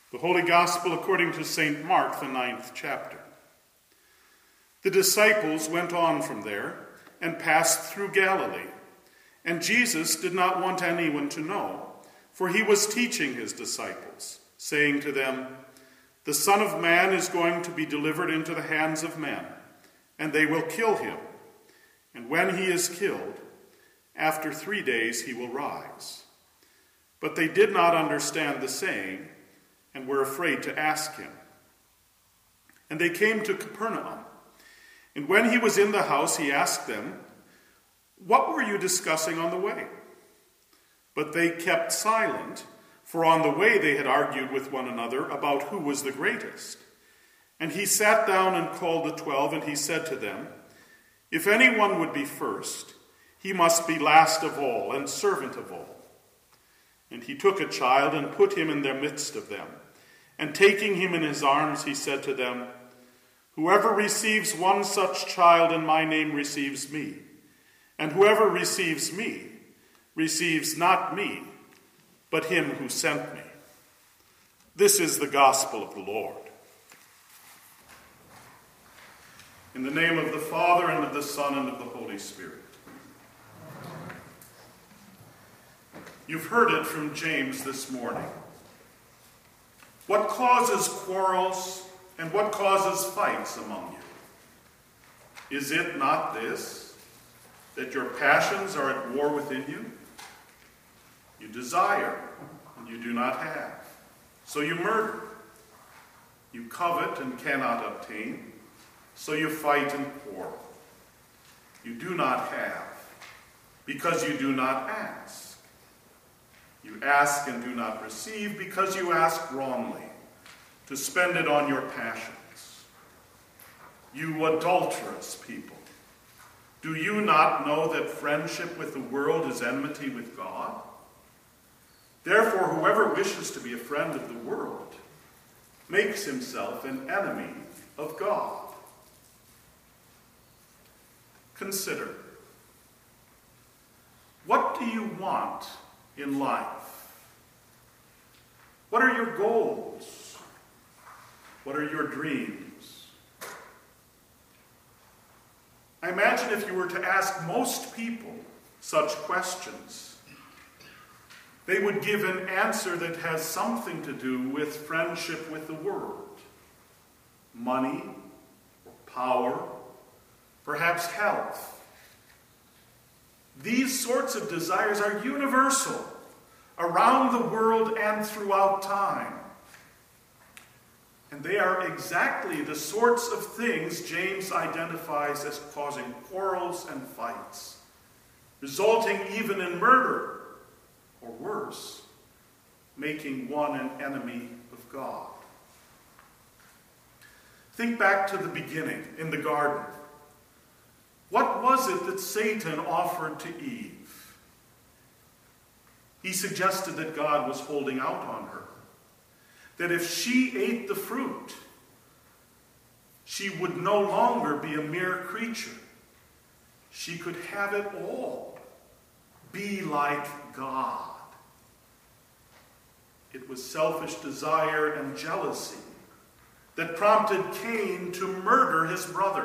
The Holy Gospel according to St. Mark, the 9th chapter. The disciples went on from there and passed through Galilee, and Jesus did not want anyone to know, for he was teaching his disciples, saying to them, "The Son of Man is going to be delivered into the hands of men, and they will kill him. And when he is killed, after 3 days he will rise." But they did not understand the saying, and were afraid to ask him. And they came to Capernaum. And when he was in the house, he asked them, "What were you discussing on the way?" But they kept silent, for on the way they had argued with one another about who was the greatest. And he sat down and called the 12, and he said to them, "If anyone would be first, he must be last of all and servant of all." And he took a child and put him in the midst of them. And taking him in his arms, he said to them, "Whoever receives one such child in my name receives me. And whoever receives me receives not me, but him who sent me." This is the gospel of the Lord. In the name of the Father, and of the Son, and of the Holy Spirit. You've heard it from James this morning. What causes quarrels and what causes fights among you? Is it not this, that your passions are at war within you? You desire, and you do not have, so you murder. You covet and cannot obtain, so you fight and quarrel. You do not have, because you do not ask. You ask and do not receive, because you ask wrongly, to spend it on your passions. You adulterous people, do you not know that friendship with the world is enmity with God? Therefore, whoever wishes to be a friend of the world makes himself an enemy of God. Consider, what do you want in life? What are your goals? What are your dreams? I imagine if you were to ask most people such questions, they would give an answer that has something to do with friendship with the world, money, or power, perhaps health. These sorts of desires are universal around the world and throughout time. And they are exactly the sorts of things James identifies as causing quarrels and fights, resulting even in murder, or worse, making one an enemy of God. Think back to the beginning in the garden. What was it that Satan offered to Eve? He suggested that God was holding out on her, that if she ate the fruit, she would no longer be a mere creature. She could have it all, be like God. It was selfish desire and jealousy that prompted Cain to murder his brother.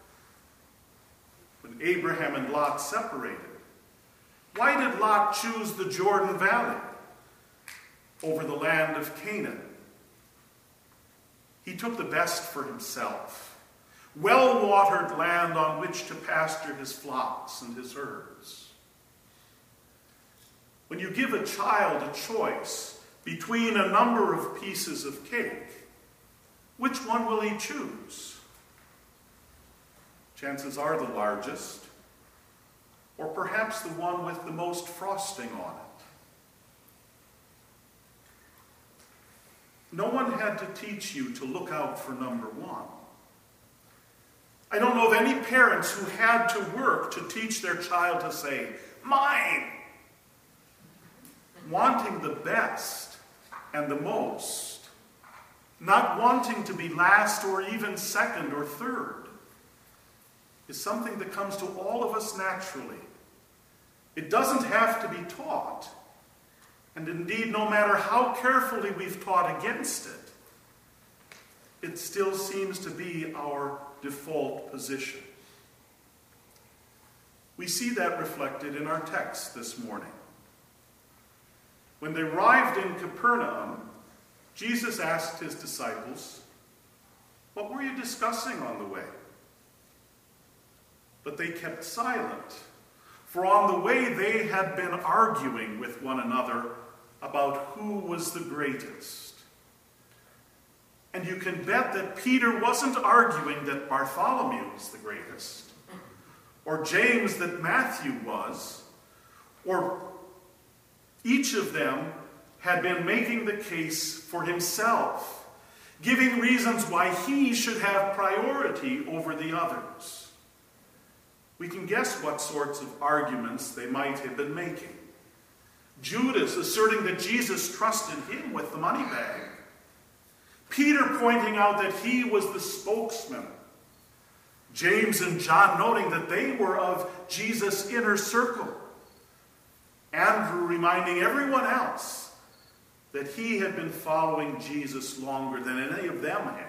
When Abraham and Lot separated, why did Lot choose the Jordan Valley over the land of Canaan? He took the best for himself, well-watered land on which to pasture his flocks and his herds. When you give a child a choice between a number of pieces of cake, which one will he choose? Chances are the largest, or perhaps the one with the most frosting on it. No one had to teach you to look out for number one. I don't know of any parents who had to work to teach their child to say, "Mine." Wanting the best and the most, not wanting to be last or even second or third, is something that comes to all of us naturally. It doesn't have to be taught. And indeed, no matter how carefully we've taught against it, it still seems to be our default position. We see that reflected in our text this morning. When they arrived in Capernaum, Jesus asked his disciples, "What were you discussing on the way?" But they kept silent, for on the way they had been arguing with one another about who was the greatest. And you can bet that Peter wasn't arguing that Bartholomew was the greatest, or James that Matthew was, or each of them had been making the case for himself, giving reasons why he should have priority over the others. We can guess what sorts of arguments they might have been making. Judas asserting that Jesus trusted him with the money bag. Peter pointing out that he was the spokesman. James and John noting that they were of Jesus' inner circle. Andrew reminding everyone else that he had been following Jesus longer than any of them had.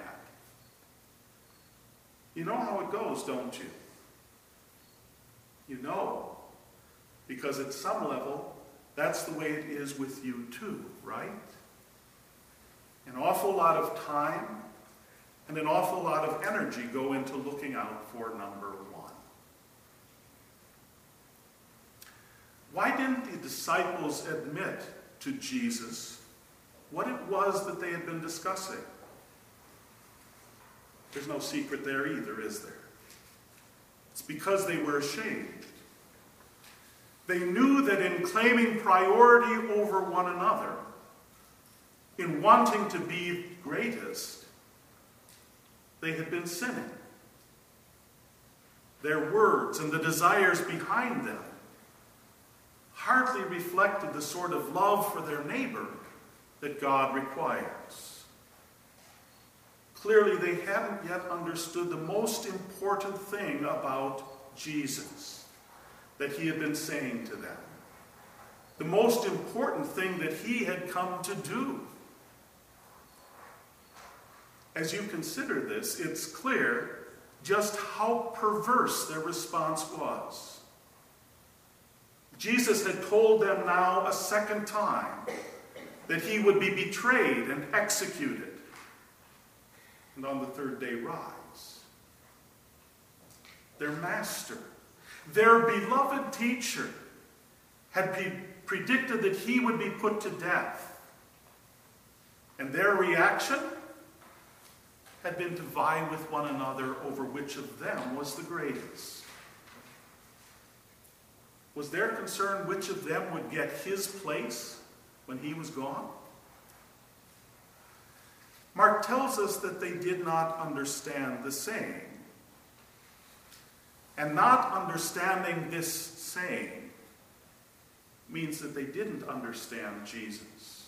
You know how it goes, don't you? You know, because at some level, that's the way it is with you too, right? An awful lot of time and an awful lot of energy go into looking out for number one. Why didn't the disciples admit to Jesus what it was that they had been discussing? There's no secret there either, is there? It's because they were ashamed. They knew that in claiming priority over one another, in wanting to be greatest, they had been sinning. Their words and the desires behind them hardly reflected the sort of love for their neighbor that God requires. Clearly, they hadn't yet understood the most important thing about Jesus that he had been saying to them. The most important thing that he had come to do. As you consider this, it's clear just how perverse their response was. Jesus had told them now a second time that he would be betrayed and executed, and on the third day rise. Their master, their beloved teacher, had predicted that he would be put to death. And their reaction had been to vie with one another over which of them was the greatest. Was their concern which of them would get his place when he was gone? Mark tells us that they did not understand the saying. And not understanding this saying means that they didn't understand Jesus.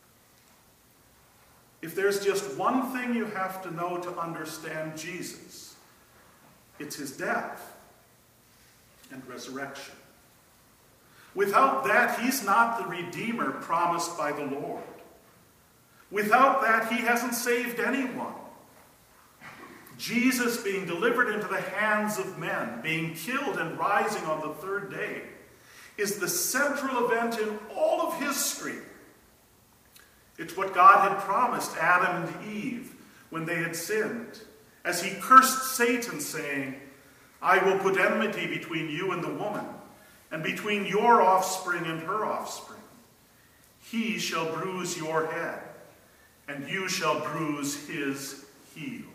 If there's just one thing you have to know to understand Jesus, it's his death and resurrection. Without that, he's not the Redeemer promised by the Lord. Without that, he hasn't saved anyone. Jesus being delivered into the hands of men, being killed and rising on the third day, is the central event in all of history. It's what God had promised Adam and Eve when they had sinned, as he cursed Satan, saying, "I will put enmity between you and the woman, and between your offspring and her offspring. He shall bruise your head, and you shall bruise his heel."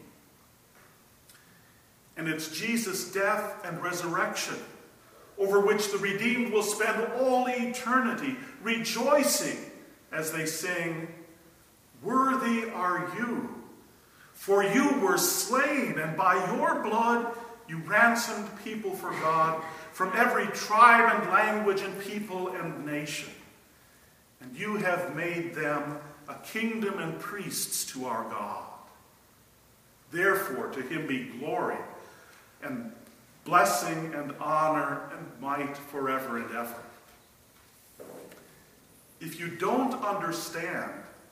And it's Jesus' death and resurrection over which the redeemed will spend all eternity rejoicing as they sing, "Worthy are you, for you were slain, and by your blood you ransomed people for God from every tribe and language and people and nation. And you have made them a kingdom and priests to our God. Therefore, to him be glory and blessing and honor and might forever and ever." if you don't understand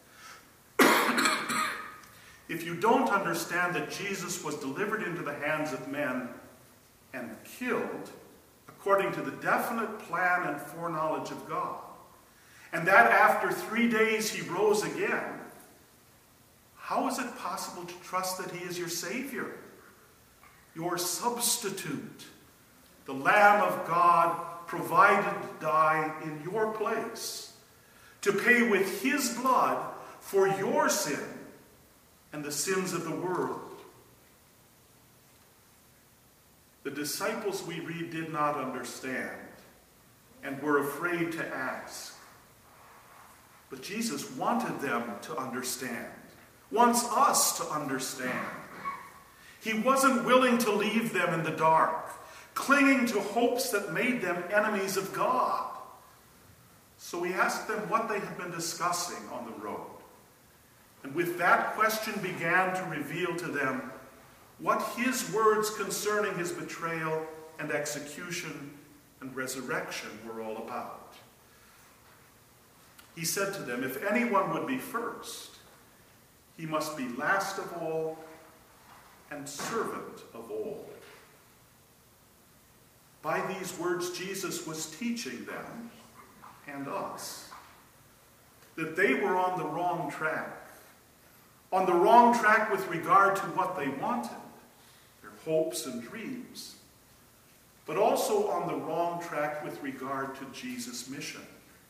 that Jesus was delivered into the hands of men and killed according to the definite plan and foreknowledge of God, and that after 3 days he rose again, how is it possible to trust that he is your Savior, your substitute, the Lamb of God provided to die in your place, to pay with his blood for your sin and the sins of the world? The disciples, we read, did not understand and were afraid to ask. But Jesus wanted them to understand, wants us to understand. He wasn't willing to leave them in the dark, clinging to hopes that made them enemies of God. So he asked them what they had been discussing on the road. And with that question began to reveal to them what his words concerning his betrayal and execution and resurrection were all about. He said to them, if anyone would be first, he must be last of all and servant of all. By these words, Jesus was teaching them and us that they were on the wrong track with regard to what they wanted, their hopes and dreams, but also on the wrong track with regard to Jesus' mission.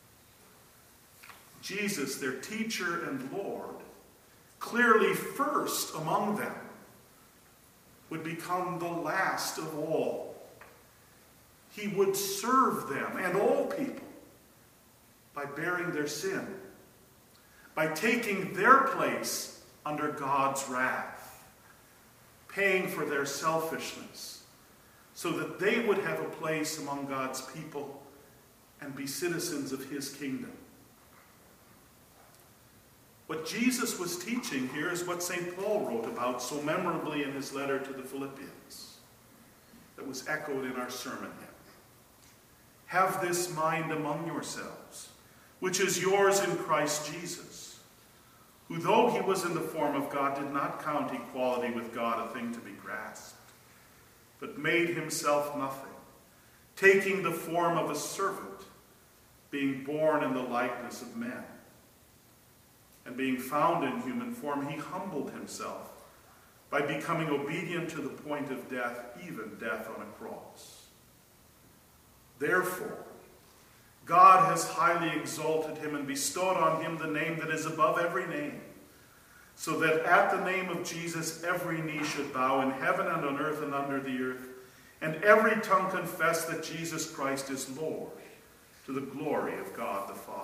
Jesus, their teacher and Lord, clearly first among them, would become the last of all. He would serve them and all people by bearing their sin, by taking their place under God's wrath, paying for their selfishness, so that they would have a place among God's people and be citizens of his kingdom. What Jesus was teaching here is what St. Paul wrote about so memorably in his letter to the Philippians, that was echoed in our sermon hymn. Have this mind among yourselves, which is yours in Christ Jesus, who though he was in the form of God, did not count equality with God a thing to be grasped, but made himself nothing, taking the form of a servant, being born in the likeness of men. And being found in human form, he humbled himself by becoming obedient to the point of death, even death on a cross. Therefore, God has highly exalted him and bestowed on him the name that is above every name, so that at the name of Jesus every knee should bow in heaven and on earth and under the earth, and every tongue confess that Jesus Christ is Lord, to the glory of God the Father.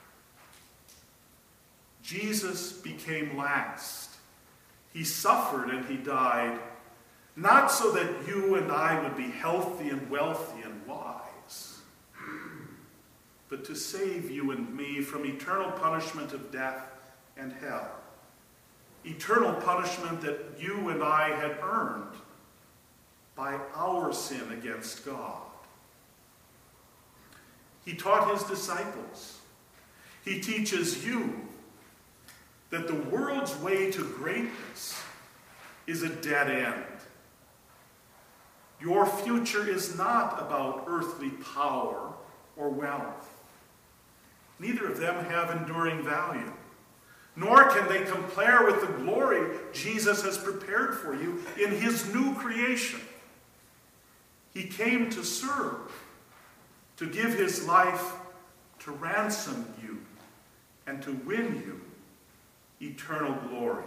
Jesus became last. He suffered and he died, not so that you and I would be healthy and wealthy and wise, but to save you and me from eternal punishment of death and hell. Eternal punishment that you and I had earned by our sin against God. He taught his disciples. He teaches you that the world's way to greatness is a dead end. Your future is not about earthly power or wealth. Neither of them have enduring value, nor can they compare with the glory Jesus has prepared for you in his new creation. He came to serve, to give his life to ransom you and to win you eternal glory.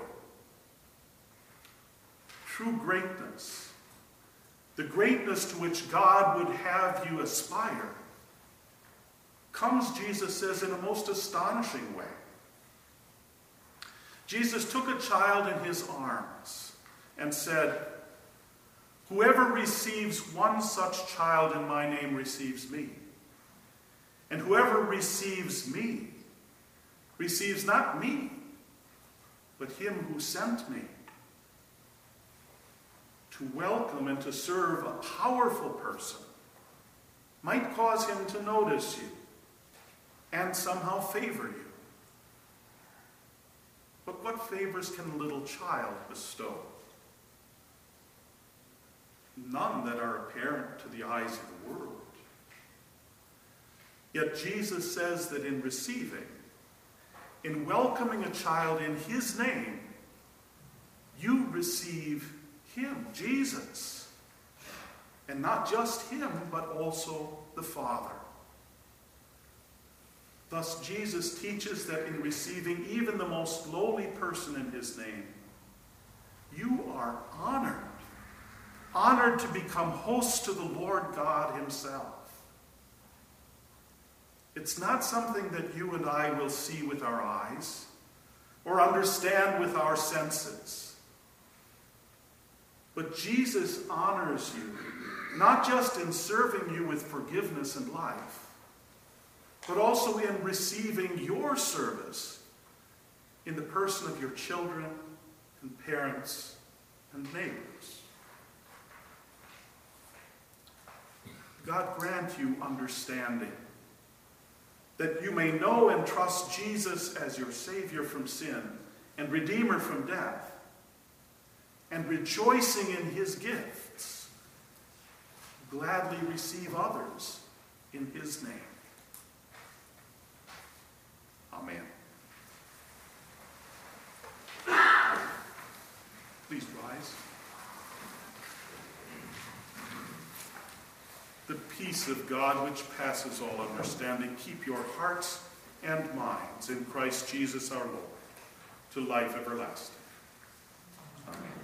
True greatness, the greatness to which God would have you aspire, comes, Jesus says, in a most astonishing way. Jesus took a child in his arms and said, whoever receives one such child in my name receives me. And whoever receives me receives not me, but him who sent me. To welcome and to serve a powerful person might cause him to notice you. and somehow favor you. But what favors can a little child bestow? None that are apparent to the eyes of the world. Yet Jesus says that in receiving, in welcoming a child in his name, you receive him, Jesus. And not just him, but also the Father. Thus, Jesus teaches that in receiving even the most lowly person in his name, you are honored. Honored to become hosts to the Lord God himself. It's not something that you and I will see with our eyes or understand with our senses. But Jesus honors you, not just in serving you with forgiveness and life, but also in receiving your service in the person of your children and parents and neighbors. God grant you understanding, that you may know and trust Jesus as your Savior from sin and Redeemer from death, and rejoicing in his gifts, gladly receive others in his name. Amen. Please rise. The peace of God, which passes all understanding, keep your hearts and minds in Christ Jesus our Lord, to life everlasting. Amen.